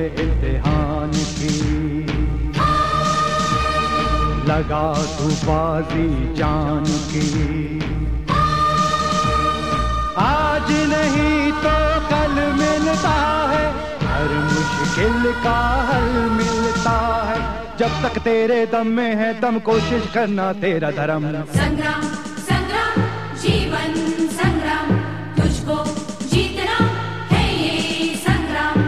इम्तिहान की। लगा तू बाजी जान की, आज नहीं तो कल मिलता है, हर मुश्किल का हल मिलता है। जब तक तेरे दम में है दम, कोशिश करना तेरा धर्म। संग्राम संग्राम जीवन संग्राम, तुझको जीतना है ये संग्राम।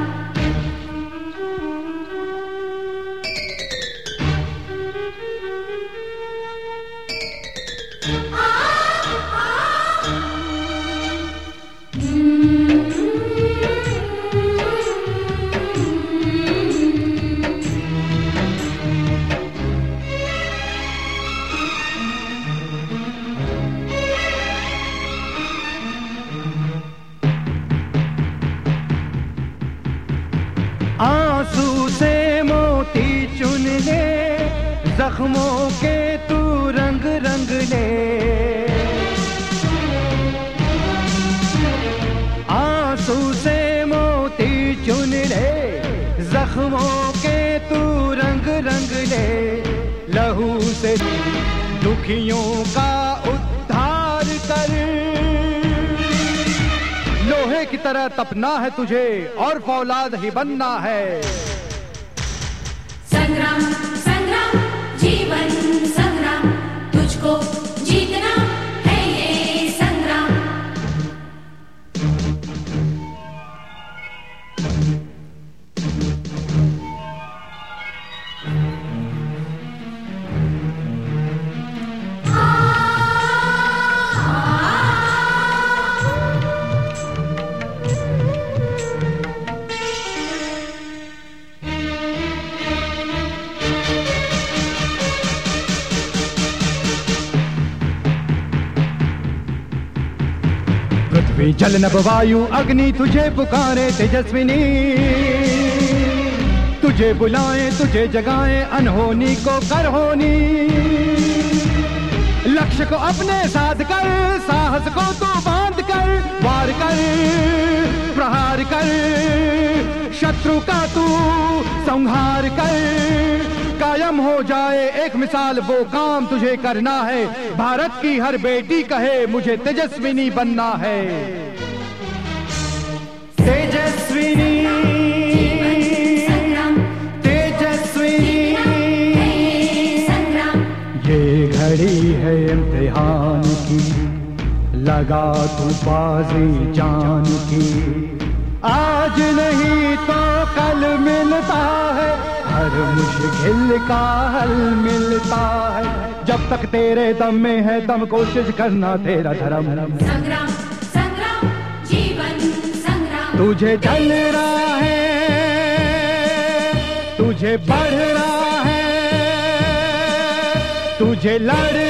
आंसू से मोती चुन ले, जख्मों के तू रंग रंग ले। आंसू से मोती चुन ले, जख्मों के तू रंग रंग ले। लहू से दुखियों का उद्धार कर, लोहे की तरह तपना है तुझे और फौलाद ही बनना है। संग्राम संग्राम जीवन संग्राम, तुझको जीतना है ये संग्राम। पृथ्वी जल नभ वायु अग्नि तुझे पुकारे तेजस्विनी, तुझे बुलाए तुझे जगाए अनहोनी को कर होनी। लक्ष्य को अपने साध कर, साहस को तू बांध कर, वार कर प्रहार कर, शत्रु का तू संहार कर। कायम हो जाए एक मिसाल वो काम तुझे करना है, भारत की हर बेटी कहे मुझे तेजस्विनी बनना है। तेजस्विनी तेजस्विनी, ये घड़ी है इम्तिहान की, लगा तू बाजी जान की। आज नहीं तो कल मिलता है, हर मुश्किल का हल मिलता है। जब तक तेरे दम में है दम, कोशिश करना तेरा धर्म। संग्राम संग्राम जीवन संग्राम, तुझे जल रहा है, तुझे बढ़ रहा है, तुझे लड़